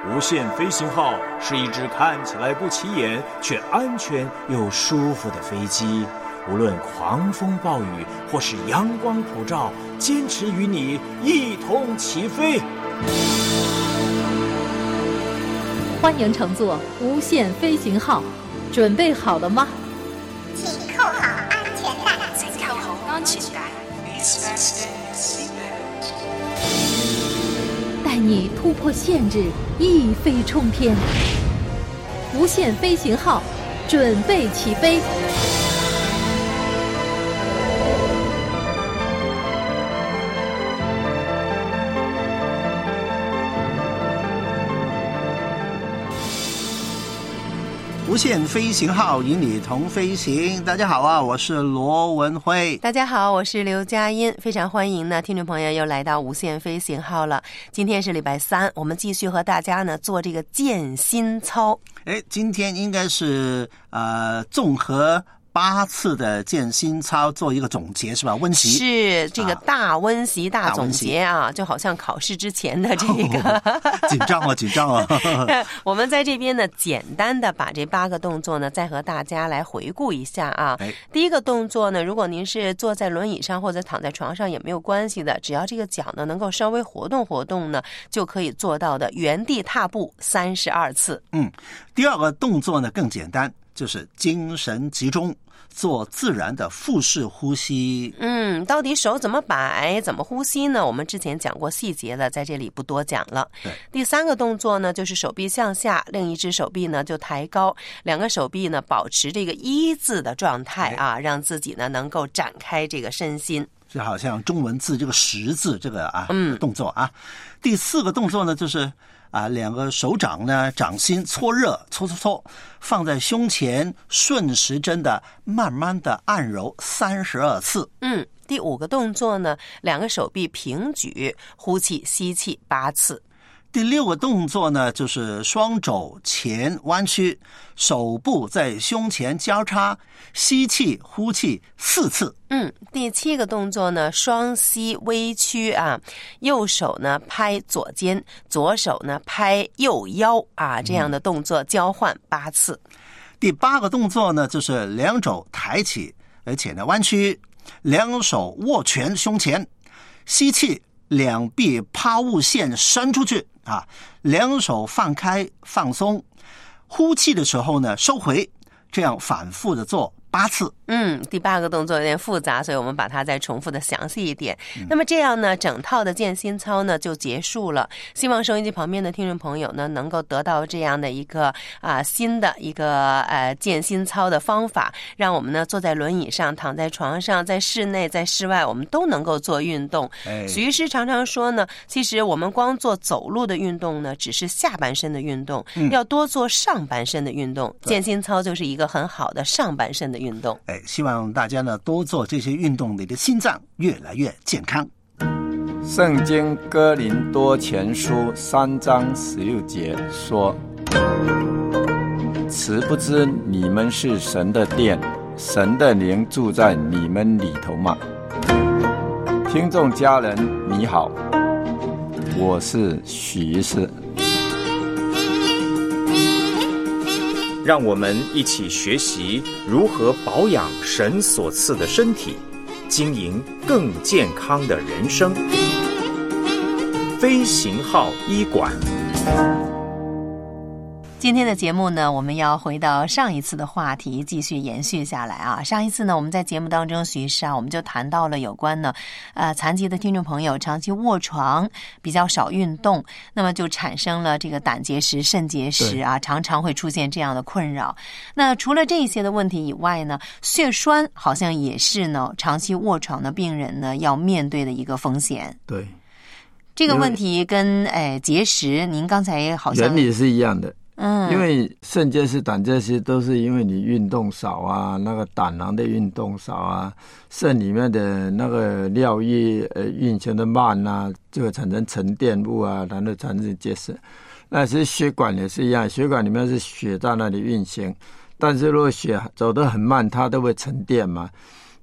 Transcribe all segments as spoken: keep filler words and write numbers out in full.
无限飞行号是一只看起来不起眼却安全又舒服的飞机，无论狂风暴雨或是阳光普照，坚持与你一同起飞。 欢迎乘坐无限飞行号，准备好了吗？ 请扣好安全带。 请扣好安全带。 带你突破限制，一飞冲天。无限飞行号，准备起飞。 无限飞行号与你同飞行。大家好啊，我是罗文辉。 大家好，我是刘佳音。非常欢迎呢，听众朋友又来到无限飞行号了。今天是礼拜三，我们继续和大家呢做这个健心操。 哎，今天应该是呃综合八次的健心操做一个总结是吧？温习是这个大温习、啊、大总结啊，就好像考试之前的这个、 哦、紧张啊，紧张啊！ 我们在这边呢，简单的把这八个动作呢，再和大家来回顾一下啊。 哎、 第一个动作呢，如果您是坐在轮椅上或者躺在床上也没有关系的，只要这个脚呢能够稍微活动活动呢，就可以做到的原地踏步三十二次。 嗯，第二个动作呢更简单，就是精神集中。做自然的腹式呼吸。 嗯，到底手怎么摆怎么呼吸呢？我们之前讲过细节了，在这里不多讲了。 对， 第三个动作呢，就是手臂向下，另一只手臂呢就抬高，两个手臂呢保持这个一字的状态啊，让自己呢能够展开这个身心。 就好像中文字这个十字这个啊、 嗯、 动作啊。第四个动作呢就是啊，两个手掌呢，掌心搓热，搓搓搓，放在胸前，顺时针的慢慢的按揉三十二次。 嗯，第五个动作呢，两个手臂平举，呼气吸气八次。 第六个动作呢，就是双肘前弯曲，手部在胸前交叉，吸气呼气四次。 嗯，第七个动作呢，双膝微屈啊，右手呢拍左肩，左手呢拍右腰啊，这样的动作交换八次。 嗯、第八个动作呢，就是两肘抬起，而且呢弯曲，两手握拳胸前，吸气，两臂抛物线伸出去啊，两手放开放松，呼气的时候呢收回，这样反复的做八次。 嗯，第八个动作有点复杂，所以我们把它再重复的详细一点。 嗯、 那么这样呢，整套的健心操呢就结束了。希望收音机旁边的听众朋友呢，能够得到这样的一个啊新的一个呃健心操的方法，让我们呢坐在轮椅上、躺在床上、在室内、在室外，我们都能够做运动。 哎、 许医师常常说呢，其实我们光做走路的运动呢，只是下半身的运动， 嗯、 要多做上半身的运动。健心操就是一个很好的上半身的运动。 哎，希望大家呢多做这些运动，你的心脏越来越健康。 圣经哥林多前书三章十六节说：此不知你们是神的殿，神的灵住在你们里头吗？听众家人你好，我是许医师。 让我们一起学习如何保养神所赐的身体，经营更健康的人生。飞行号医馆。 今天的节目呢，我们要回到上一次的话题，继续延续下来啊。上一次呢，我们在节目当中，徐医师啊，我们就谈到了有关呢，呃，残疾的听众朋友长期卧床，比较少运动，那么就产生了这个胆结石、肾结石啊，常常会出现这样的困扰。那除了这些的问题以外呢，血栓好像也是呢，长期卧床的病人呢要面对的一个风险。 对， 这个问题跟诶结石，您刚才好像原理是一样的。 嗯， 因为肾结石、胆结石都是因为你运动少啊，那个胆囊的运动少啊，肾里面的那个尿液呃运行的慢啊，就会产生沉淀物啊，然后产生结石。那其实血管也是一样，血管里面是血在那里运行，但是如果血走得很慢，它都会沉淀嘛。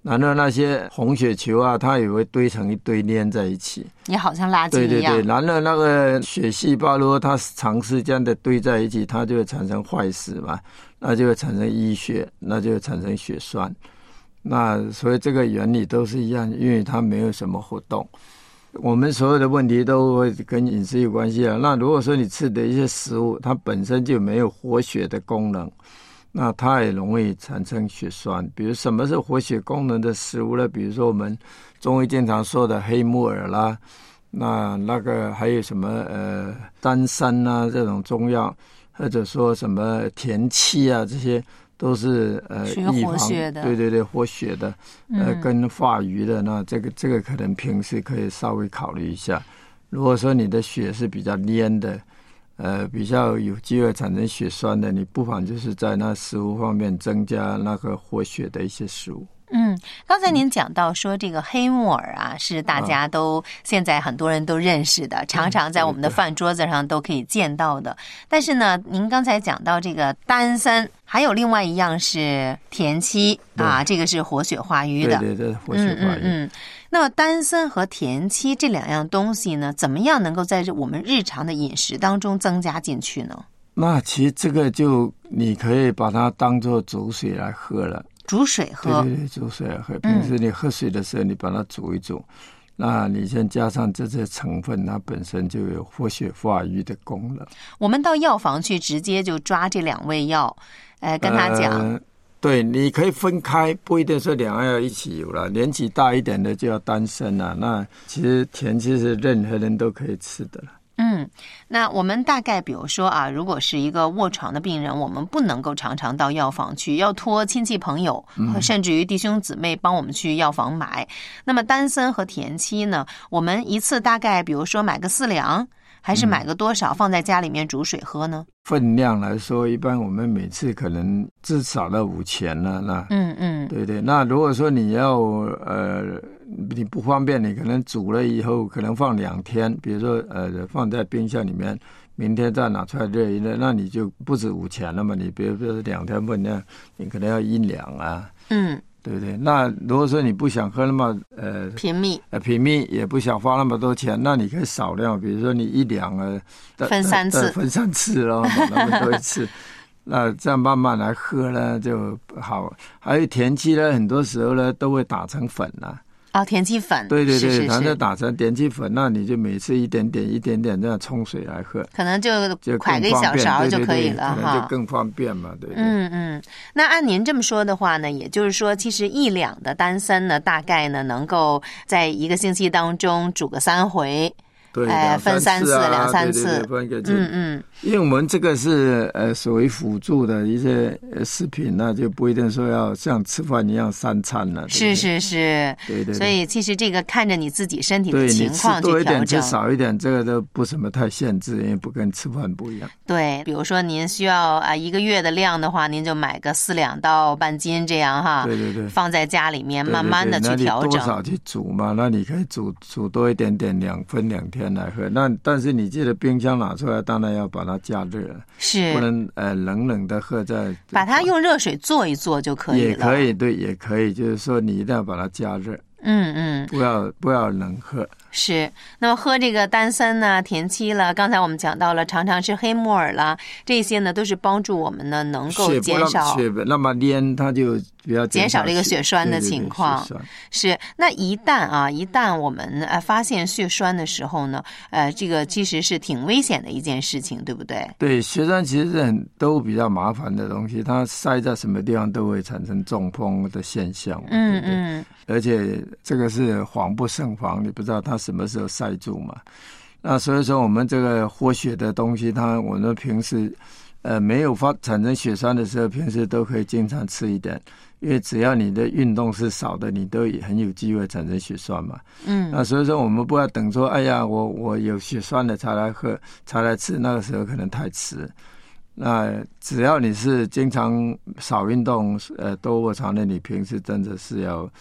然后那些红血球啊，它也会堆成一堆粘在一起， 也好像垃圾一样。 对对对，然后那个血细胞如果它长时间的堆在一起，它就会产生坏死嘛，那就会产生淤血，那就会产生血栓。那所以这个原理都是一样，因为它没有什么活动。我们所有的问题都会跟饮食有关系啊。那如果说你吃的一些食物，它本身就没有活血的功能，那它也容易产生血栓。比如什么是活血功能的食物呢？比如说我们中医经常说的黑木耳啦，那那个还有什么呃丹参啊这种中药，或者说什么田七啊，这些都是呃预防血的， 对对对，活血的，呃跟化瘀的。那这个这个可能平时可以稍微考虑一下。如果说你的血是比较黏的，呃，比较有机会产生血栓的，你不妨就是在那食物方面增加那个活血的一些食物。 嗯，刚才您讲到说这个黑木耳啊，是大家都、啊、现在很多人都认识的，常常在我们的饭桌子上都可以见到的。但是呢，您刚才讲到这个丹参，还有另外一样是田七啊，这个是活血化瘀的。 对对对，活血化瘀。 嗯嗯嗯。那么丹参和田七这两样东西呢，怎么样能够在我们日常的饮食当中增加进去呢？ 那其实这个就你可以把它当作煮水来喝了。 煮水喝， 对对对，煮水来喝。平时你喝水的时候，你把它煮一煮，嗯、那你先加上这些成分，它本身就有活血化瘀的功能。 我们到药房去，直接就抓这两味药，呃，跟他讲。呃对，你可以分开，不一定说两样要一起有了。年纪大一点的就要丹参啊，那其实田七是任何人都可以吃的了。 嗯，那我们大概比如说啊，如果是一个卧床的病人，我们不能够常常到药房去，要托亲戚朋友，嗯、甚至于弟兄姊妹帮我们去药房买。那么丹参和田七呢，我们一次大概比如说买个四两，还是买个多少、嗯、放在家里面煮水喝呢？ 分量来说，一般我们每次可能至少到五钱了。那嗯嗯， 对对。那如果说你要呃你不方便，你可能煮了以后可能放两天，比如说呃放在冰箱里面，明天再拿出来热一热，那你就不止五钱了嘛。你比如说两天分量，你可能要一两啊。 嗯。 对不对？那如果说你不想喝那么呃频密， 呃频密也不想花那么多钱，那你可以少量，比如说你一两呃分三次， 分三次咯，把它们多一次，那这样慢慢来喝呢就好。还有田七呢，很多时候呢都会打成粉啊。 哦，田七粉， 对对对， 是是是， 它就打成田七粉，那你就每次一点点一点点这样冲水来喝， 可能就㧟个一小勺就可以了， 哈，可能就更方便嘛，对不对？ 嗯嗯。那按您这么说的话呢，也就是说，其实一两的丹参呢，大概呢能够在一个星期当中煮个三回。 对， 呃，分三次、两三次， 对对对，分个嗯嗯， 因为我们这个是呃属于辅助的一些食品，那就不一定说要像吃饭一样三餐了。 是是是， 对 对, 对。 所以其实这个看着你自己身体的情况去调整， 多一点吃少一点，这个都不什么太限制，因为不跟吃饭不一样。 对，比如说您需要啊一个月的量的话，您就买个四两到半斤这样哈。 对对对， 放在家里面慢慢的去调整。 那你多少去煮嘛？那你可以煮煮多一点点，两分两天来喝。那但是你记得冰箱拿出来，当然要把它加热， 是不能呃冷冷的喝在。 把它用热水做一做就可以了。 也可以，对，也可以，就是说你一定要把它加热。 嗯嗯， 不要不要冷喝。 是，那么喝这个丹参呢、田七了，刚才我们讲到了，常常吃黑木耳啦，这些呢都是帮助我们呢能够减少血那么黏，它就比较减少这个血栓的情况。 对对对， 是，那一旦啊，一旦我们呃发现血栓的时候呢，呃，这个其实是挺危险的一件事情，对不对？ 对，血栓其实是很都比较麻烦的东西，它塞在什么地方都会产生中风的现象。 嗯嗯， 而且这个是防不胜防，你不知道它什么时候塞住嘛。那所以说我们这个活血的东西，它我们平时呃没有发产生血栓的时候，平时都可以经常吃一点，因为只要你的运动是少的，你都很有机会产生血栓嘛。 嗯， 那所以说我们不要等说，哎呀，我我有血栓了才来喝才来吃，那个时候可能太迟。那只要你是经常少运动，呃，多卧床的，你平时真的是要。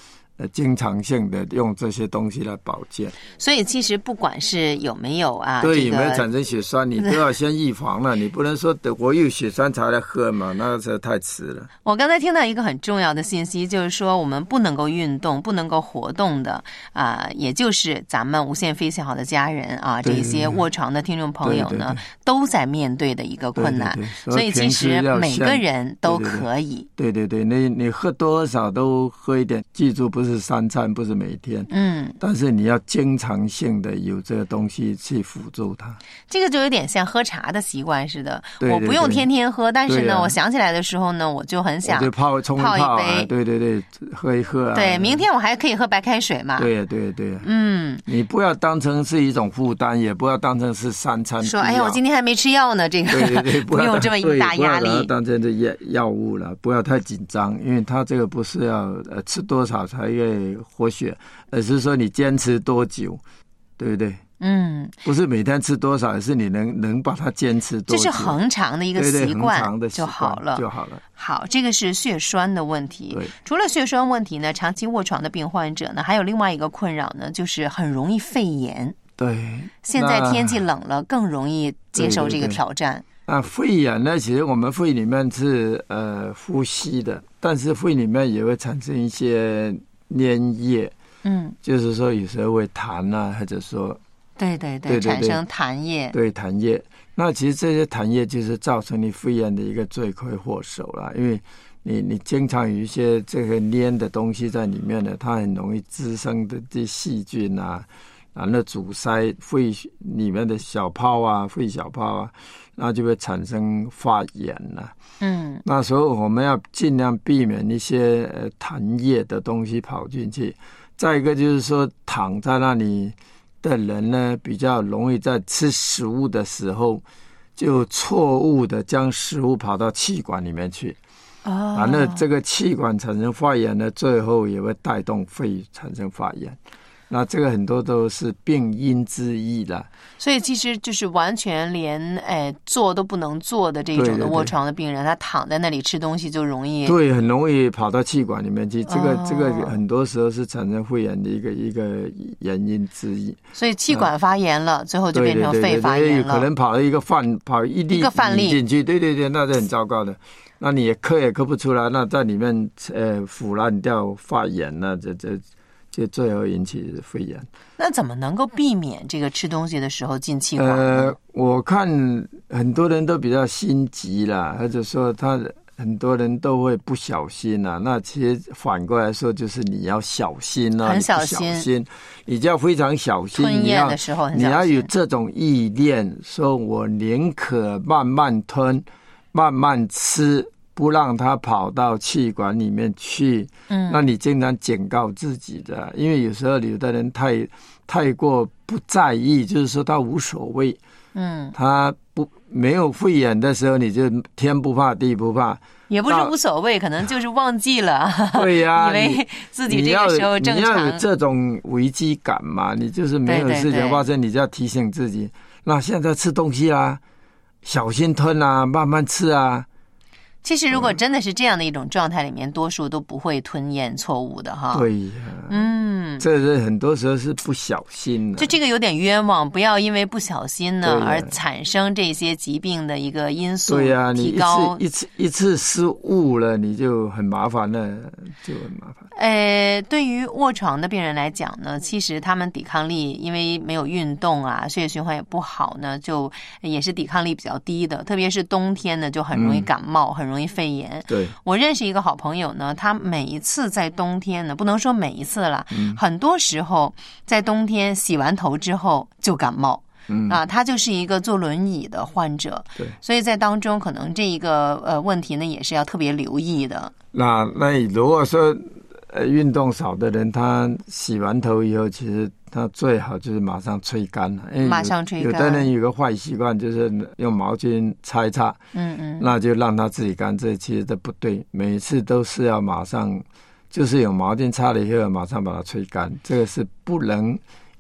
呃经常性的用这些东西来保健。 所以其实不管是有没有啊， 对， 这个、 有没有产生血栓，你都要先预防了。你不能说等我有血栓才来喝嘛，那这太迟了。 我刚才听到一个很重要的信息，就是说我们不能够运动、不能够活动的啊、呃，也就是咱们无限飞行好的家人啊，这一些卧床的听众朋友呢，对对对对都在面对的一个困难。对对对，所以其实每个人都可以。 对对对，你你喝多少都喝一点，记住不是三餐，不是每天，嗯，但是你要经常性的有这个东西去辅助它。 这个就有点像喝茶的习惯似的，对对对，我不用天天喝，但是呢、啊，我想起来的时候呢，我就很想就泡冲泡、啊、 泡一杯， 对对对，喝一喝、啊。 对，明天我还可以喝白开水嘛。 对对对，嗯，你不要当成是一种负担，也不要当成是三餐。 说，哎呀，我今天还没吃药呢，这个对对对， 不用这么一大压力， 不要当成这药药物了，不要太紧张，因为它这个不是要呃吃多少才会活血，而是说你坚持多久，对不对？嗯，不是每天吃多少，而是你能能把它坚持多久， 这是恒常的一个习惯就好了， 就好了。 好，这个是血栓的问题。除了血栓问题呢，长期卧床的病患者呢，还有另外一个困扰呢，就是很容易肺炎。 对， 现在天气冷了，更容易接受这个挑战。 对对对，那肺炎呢？其实我们肺里面是呃呼吸的，但是肺里面也会产生一些粘液，嗯，就是说有时候会痰啊，或者说。 对对 对, 对, 对, 对，产生痰液。 对，痰液。那其实这些痰液就是造成你肺炎的一个罪魁祸首了，因为你你经常有一些这个黏的东西在里面呢，它很容易滋生的这细菌啊，然后阻塞肺里面的小泡啊，肺小泡啊，那就会产生发炎了。嗯，那所以我们要尽量避免一些呃痰液的东西跑进去。再一个就是说，躺在那里的人呢，比较容易在吃食物的时候就错误的将食物跑到气管里面去，哦，然后这个气管产生发炎呢，最后也会带动肺产生发炎。那这个很多都是病因之一啦， 所以其实就是完全连哎坐都不能坐的这种的卧床的病人，对对对，他躺在那里吃东西就容易， 对，很容易跑到气管里面去。这个、哦、这个很多时候是产生肺炎的一个一个原因之一。 所以气管发炎了，嗯、最后就变成肺发炎了。对对对对， 可能跑了一个饭跑一粒一个饭粒进去，对对对，那是很糟糕的。那你也咳也咳不出来，那在里面呃腐烂掉发炎，那这这。就最后引起肺炎。 那怎么能够避免这个吃东西的时候进气管呢？ 呃，我看很多人都比较心急啦，或者说他很多人都会不小心啊。那其实反过来说，就是你要小心啊， 很小心， 你小心，你就要非常小心。 吞咽的时候很小心， 你要有这种意念，说我宁可慢慢吞，慢慢吃。不让它跑到气管里面去，嗯，那你经常警告自己的，因为有时候有的人太太过不在意，就是说他无所谓，嗯，他不没有肺炎的时候，你就天不怕地不怕， 也不是无所谓，可能就是忘记了， 对呀、啊， 以为自己这个时候正常， 你要有这种危机感嘛，你就是没有事情发生，你就要提醒自己，那现在吃东西啊，小心吞啊，慢慢吃啊。 其实如果真的是这样的一种状态里面，多数都不会吞咽错误的哈。 对呀，嗯，这是很多时候是不小心的， 就这个有点冤枉，不要因为不小心呢而产生这些疾病的一个因素。 对呀， 你一次一次一次失误了，你就很麻烦了，就很麻烦。 呃，对于卧床的病人来讲呢，其实他们抵抗力因为没有运动啊，血液循环也不好呢，就也是抵抗力比较低的，特别是冬天呢，就很容易感冒，嗯、很容易肺炎。 对， 我认识一个好朋友呢，他每一次在冬天呢，不能说每一次了，嗯、很多时候在冬天洗完头之后就感冒。嗯啊，他就是一个坐轮椅的患者， 对， 所以在当中可能这一个呃问题呢，也是要特别留意的。 那那如果说呃运动少的人，他洗完头以后，其实他最好就是马上吹干了，因为马上吹干。 有的人有个坏习惯，就是用毛巾擦一擦，嗯嗯，那就让他自己干，这其实都不对，每次都是要马上，就是有毛巾擦了以后，马上把它吹干，这个是不能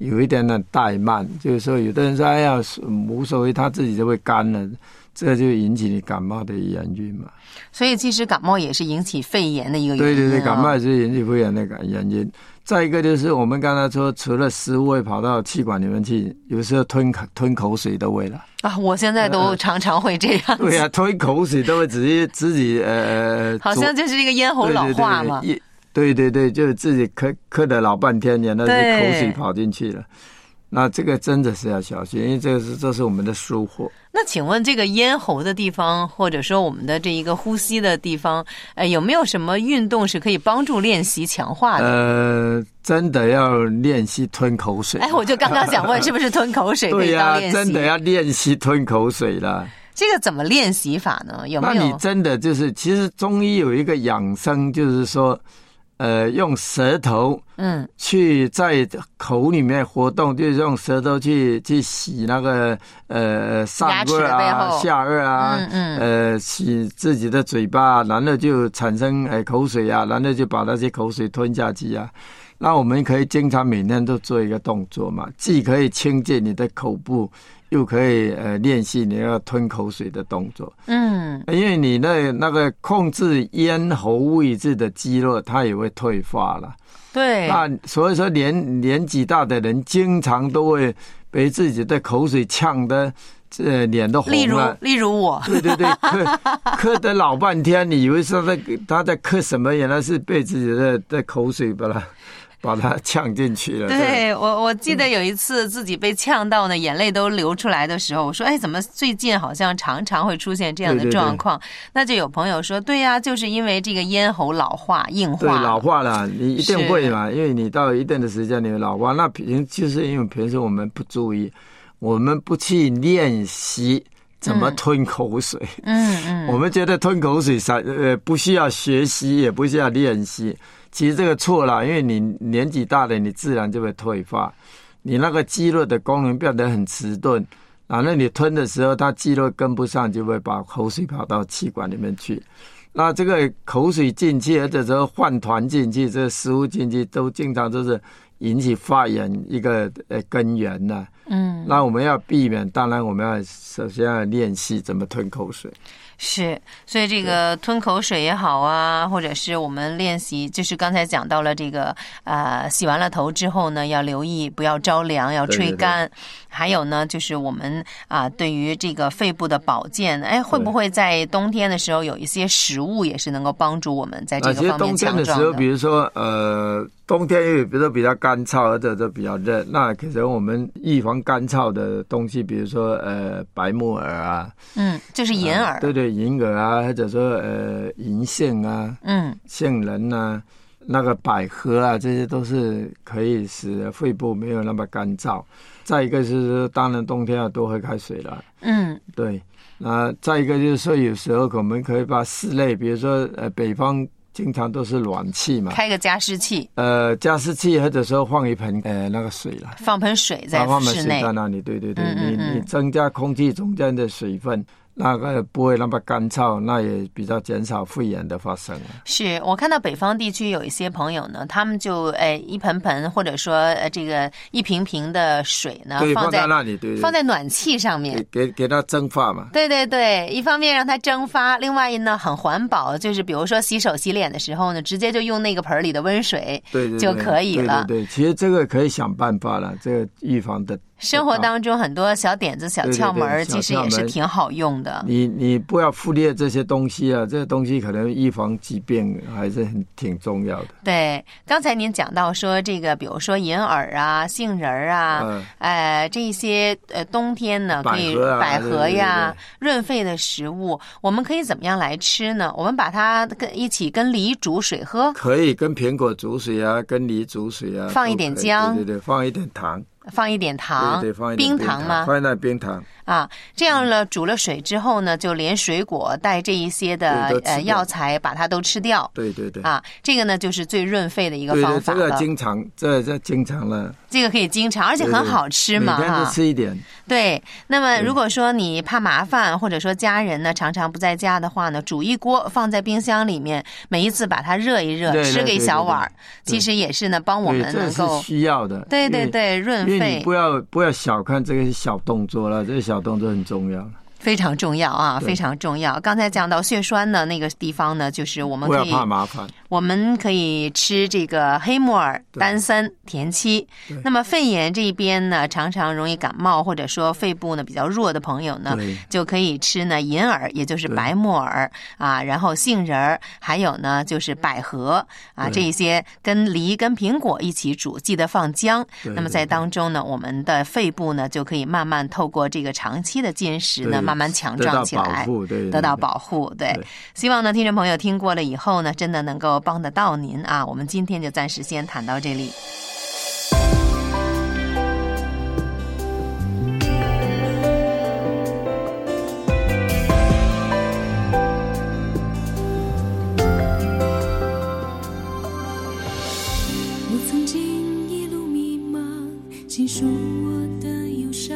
有一点点怠慢，就是说有的人说哎呀无所谓，他自己就会干了，这就引起你感冒的原因嘛。 所以其实感冒也是引起肺炎的一个原因、哦、 对对对，感冒也是引起肺炎的原因。再一个就是我们刚才说，除了食物会跑到气管里面去，有时候吞吞口水都会了啊！我现在都常常会这样子、呃、 对啊，吞口水都会直接自己呃， 好像就是这个咽喉老化嘛。 对对 对, 对, 对, 对就是自己咳咳了老半天，原来是口水跑进去了。那这个真的是要小心，因为这个是这是我们的疏忽。 那请问这个咽喉的地方，或者说我们的这一个呼吸的地方，呃，有没有什么运动是可以帮助练习强化的？ 呃，真的要练习吞口水。 哎，我就刚刚想问，是不是吞口水可以当练习？ 对呀、啊，真的要练习吞口水了。 这个怎么练习法呢？有没有？ 那你真的就是，其实中医有一个养生，就是说。呃，用舌头，嗯，去在口里面活动，就是用舌头去去洗那个呃上颚啊、下颚啊，嗯嗯，呃，洗自己的嘴巴，然后就产生呃口水啊，然后就把那些口水吞下去啊。那我们可以经常每天都做一个动作嘛，既可以清洁你的口部，又可以呃练习你要吞口水的动作。嗯，因为你那那个控制咽喉位置的肌肉，它也会退化了。 对， 那所以说年年纪大的人，经常都会被自己的口水呛得这脸都红了。 例如，例如我， 对对对，咳咳得老半天，你以为是他在他在咳什么？原来是被自己的的口水把它。把它呛进去了。 对，我我记得有一次自己被呛到呢，眼泪都流出来的时候，我说：“哎，怎么最近好像常常会出现这样的状况？”对对对，那就有朋友说：“对呀、啊，就是因为这个咽喉老化、硬化。” 对，老化了，你一定会嘛，因为你到一定的时间你老化，那平就是因为平时我们不注意，我们不去练习。怎么吞口水？嗯嗯，我们觉得吞口水呃不需要学习，也不需要练习。其实这个错了，因为你年纪大了，你自然就会退化，你那个肌肉的功能变得很迟钝，然后你吞的时候，它肌肉跟不上，就会把口水跑到气管里面去。那这个口水进去，或者说饭团进去，这个食物进去，都经常都是引起发炎一个呃根源呢、啊。嗯，那我们要避免，当然我们要首先要练习怎么吞口水。 是，所以这个吞口水也好啊，或者是我们练习，就是刚才讲到了这个呃，洗完了头之后呢，要留意不要着凉，要吹干。对对对，还有呢，就是我们啊、呃，对于这个肺部的保健，哎，会不会在冬天的时候有一些食物也是能够帮助我们在这个方面强壮的？其实冬天的时候， 比如说呃，冬天因为比如说比较干燥，或者说比较热，那可能我们预防干燥的东西，比如说呃，白木耳啊， 嗯，就是银耳，呃、 对对。银耳啊，或者说呃银杏啊，嗯，杏仁啊，那个百合啊，这些都是可以使肺部没有那么干燥。再一个是说，当然冬天要多喝开水了，嗯，对。那再一个就是说，有时候我们可以把室内，比如说呃北方经常都是暖气嘛， 开个加湿器， 呃加湿器，或者说放一盆呃那个水了， 放盆水在室内， 放盆水在那里，对对对，嗯嗯嗯，你你增加空气中间的水分。那个不会那么干燥，那也比较减少肺炎的发生。 是我看到北方地区有一些朋友呢，他们就呃一盆盆或者说呃这个一瓶瓶的水呢， 放在那里，对， 放在暖气上面， 给给给它蒸发嘛。 对对对，一方面让它蒸发，另外呢很环保，就是比如说洗手洗脸的时候呢，直接就用那个盆里的温水，对对对就可以了。 对对对，其实这个可以想办法了，这个预防的。 生活当中很多小点子、小窍门，对对对，其实也是挺好用的。 你你不要忽略这些东西啊，这些东西可能预防疾病还是很挺重要的。 对，刚才您讲到说这个，比如说银耳啊、杏仁啊，嗯、呃，这些呃冬天呢可以百合呀、润肺的食物，我们可以怎么样来吃呢？我们把它跟一起跟梨煮水喝， 可以跟苹果煮水啊，跟梨煮水啊， 放一点姜， 对对对，放一点糖。 放一点糖， 对对，放一点冰糖吗？ 放一点冰糖啊，这样了煮了水之后呢，就连水果带这一些的呃药材把它都吃掉。 对对对。 啊，这个呢就是最润肺的一个方法了。 对对，这个经常，这这经常了。 这个可以经常，而且很好吃嘛， 对对，每天都吃一点。 对，那么如果说你怕麻烦，或者说家人呢常常不在家的话呢，煮一锅放在冰箱里面，每一次把它热一热， 对对对吃个一小碗， 对对对， 其实也是呢帮我们能够这是需要的。 对对对，润肺。 因为你不要不要小看这个小动作了，这个小动作很重要。 非常重要啊，非常重要。刚才讲到血栓的那个地方呢，就是我们可以不要怕麻烦， 我们可以吃这个黑木耳、丹参、田七。那么肺炎这一边呢，常常容易感冒，或者说肺部呢比较弱的朋友呢，就可以吃呢银耳，也就是白木耳啊，然后杏仁，还有呢就是百合啊，这一些跟梨跟苹果一起煮，记得放姜。那么在当中呢，我们的肺部呢就可以慢慢透过这个长期的坚持呢，慢慢强壮起来，得到保护。对，希望呢听众朋友听过了以后呢，真的能够帮得到您啊。我们今天就暂时先谈到这里。 我曾经一路迷茫，倾诉我的忧伤，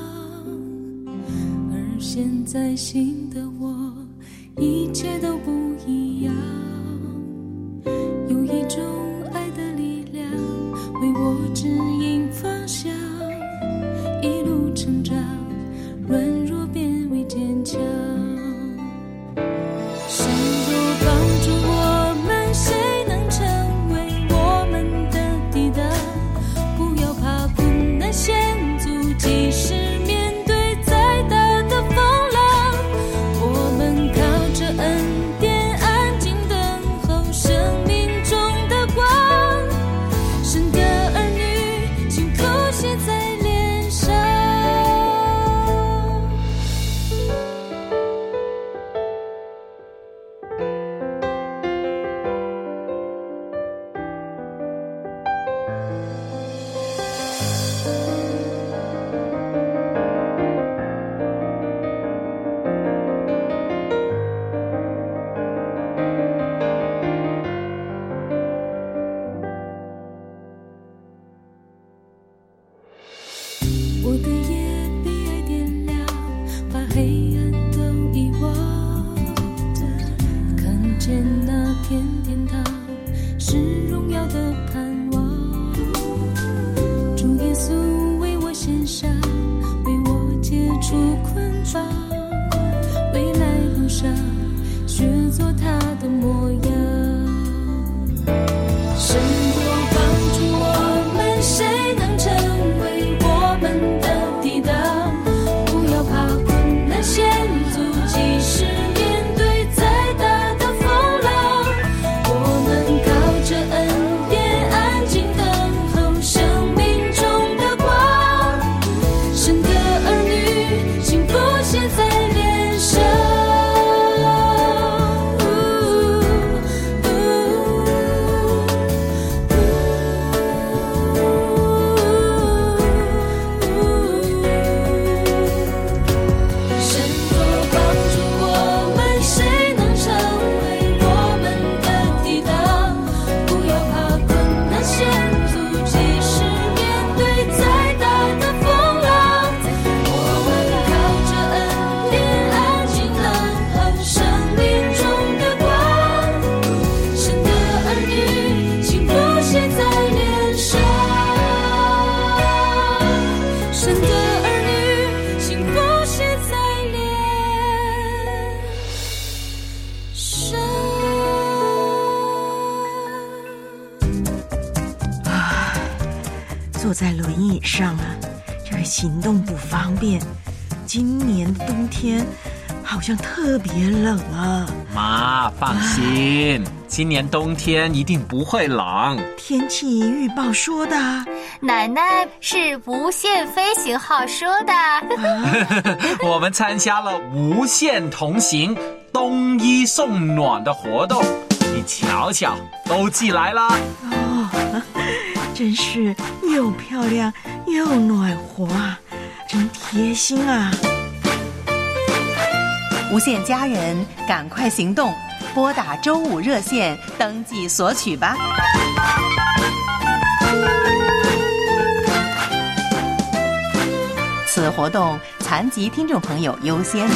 而现在新的我，一切都不一样。有一种爱的力量为我指引方向，一路成长，软弱变为坚强。谁若帮助我们，谁能成为我们的抵挡？不要怕困难险阻，即使面对再大的风浪，我们靠着恩典安静等候生命中的光。神的儿女，辛苦写在脸上。我的夜被爱点亮，把黑暗都遗忘。看见那片天堂，是荣耀的盼望。主耶稣为我献上，为我解除捆绑。未来路上，学做他的模样。神若帮助我们，谁能成为我们的抵挡？不要怕困难险阻，即使面对再大的风浪，我们靠着恩典安静等候生命中的光。神的儿女，幸福写在脸上。神若帮助我们，谁能成为我们的抵挡？不要怕困难险阻，即使面对再大的风浪，我们靠着恩典安静等候生命中的光。神的儿女，幸福写在脸上。神的儿女，幸福写在脸上。 坐在轮椅上啊，这个行动不方便。今年的冬天好像特别冷啊。 妈，放心，今年冬天一定不会冷。 天气预报说的。 奶奶是无限飞行号说的。 我们参加了无限同行冬衣送暖的活动，你瞧瞧，都寄来啦。 哦，真是又漂亮又暖和啊！ 真贴心啊！ 无限家人，赶快行动，拨打周五热线登记索取吧。此活动残疾听众朋友优先。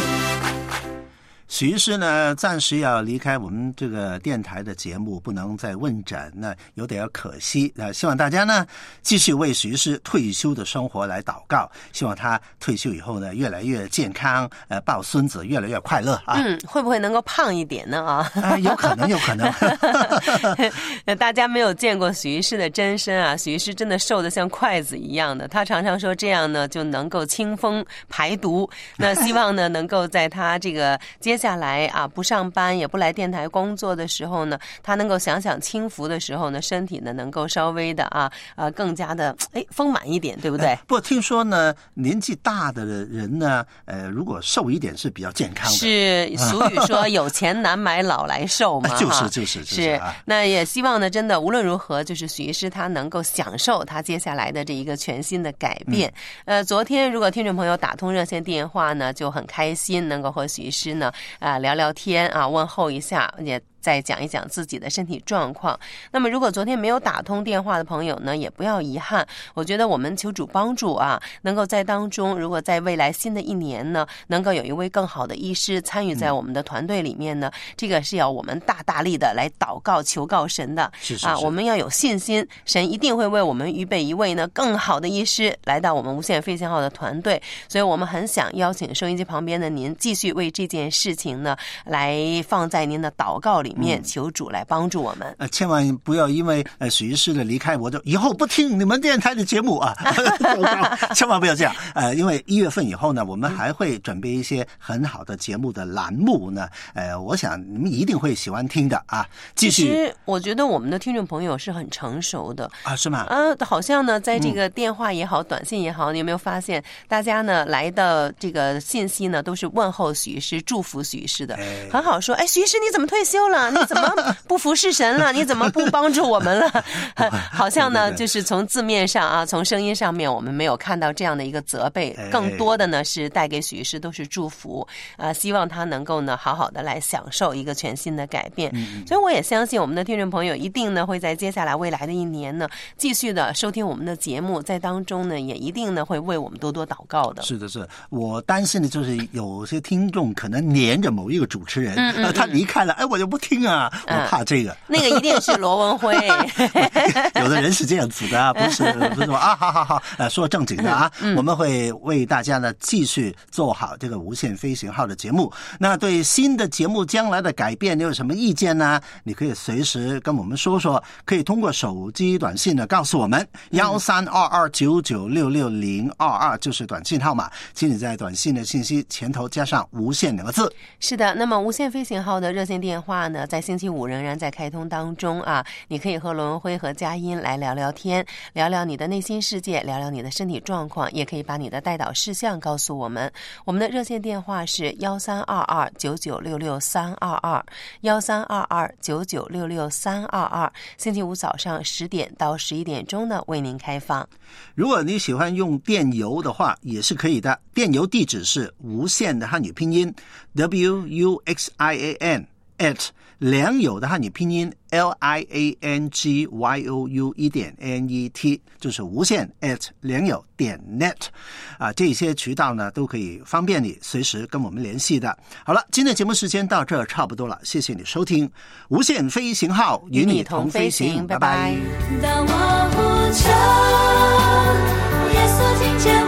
许医师呢，暂时要离开我们这个电台的节目，不能再问诊，那有点可惜。呃，希望大家呢继续为许医师退休的生活来祷告，希望他退休以后呢越来越健康，呃，抱孙子越来越快乐啊。 嗯，会不会能够胖一点呢？啊， 呃、有可能，有可能。 大家没有见过许医师的真身啊，许医师真的瘦得像筷子一样的。他常常说这样呢就能够清风排毒。那希望呢能够在他这个接下来啊不上班也不来电台工作的时候呢，他能够享享清福的时候呢，身体呢能够稍微的啊呃更加的哎丰满一点，对不对？呃、 不，听说呢年纪大的人呢，呃，如果瘦一点是比较健康的。 是俗语说有钱难买老来瘦嘛。 就是就是就是。 是，那也希望呢，真的无论如何，就是许医师他能够享受他接下来的这一个全新的改变。嗯、呃，昨天如果听众朋友打通热线电话呢，就很开心能够和许医师呢啊、呃、聊聊天啊，问候一下，也再讲一讲自己的身体状况。那么如果昨天没有打通电话的朋友呢，也不要遗憾，我觉得我们求主帮助啊，能够在当中，如果在未来新的一年呢，能够有一位更好的医师参与在我们的团队里面呢，嗯、这个是要我们大大力的来祷告求告神的。 是是是啊， 我们要有信心，神一定会为我们预备一位呢更好的医师来到我们无限飞行号的团队。所以我们很想邀请收音机旁边的您继续为这件事情呢来放在您的祷告里面，嗯、求主来帮助我们。 呃，千万不要因为呃许医师的离开，我就以后不听你们电台的节目啊！千万不要这样。呃，因为一月份以后呢，我们还会准备一些很好的节目的栏目呢。呃，我想你们一定会喜欢听的啊。继续。 其实我觉得我们的听众朋友是很成熟的啊，是吗？ 呃，好像呢，在这个电话也好，嗯、短信也好，你有没有发现，大家呢来的这个信息呢，都是问候许医师、祝福许医师的，哎、很好说。哎，许医师你怎么退休了？你怎么不服侍神了？你怎么不帮助我们了？好像呢，对对对，就是从字面上啊，从声音上面，我们没有看到这样的一个责备，更多的呢是带给许医师都是祝福啊、呃，希望他能够呢好好的来享受一个全新的改变。嗯、所以我也相信我们的听众朋友一定呢会在接下来未来的一年呢继续的收听我们的节目，在当中呢也一定呢会为我们多多祷告的。 是的，是我担心的就是有些听众可能黏着某一个主持人，嗯嗯嗯呃、他离开了，哎，我就不听啊，我怕这个。嗯、 那个一定是罗文辉。 有的人是这样子的啊，不是不是说啊，好好好，呃，说正经的啊，嗯嗯、我们会为大家呢继续做好这个无限飞行号的节目。那对新的节目将来的改变，你有什么意见呢？你可以随时跟我们说说，可以通过手机短信呢告诉我们，幺三二二九九六六零二二就是短信号码，请你在短信的信息前头加上无限两个字。 是的，那么无限飞行号的热线电话呢，在星期五仍然在开通当中啊，你可以和罗文辉和佳音来聊聊天，聊聊你的内心世界，聊聊你的身体状况，也可以把你的代祷事项告诉我们。我们的热线电话是幺三二二九九六六三二二，幺三二二九九六六三二二，星期五早上十点到十一点钟呢为您开放。 如果你喜欢用电邮的话，也是可以的。电邮地址是无限的汉语拼音 W U X I A N at 良友的汉语拼音 L I A N G Y O U 一点 N E T， 就是无限 at 良友点 net 啊，这些渠道呢都可以方便你随时跟我们联系的。好了，今天的节目时间到这儿差不多了，谢谢你收听无限飞行号，与你同飞行，拜拜。 当我呼求，耶稣听见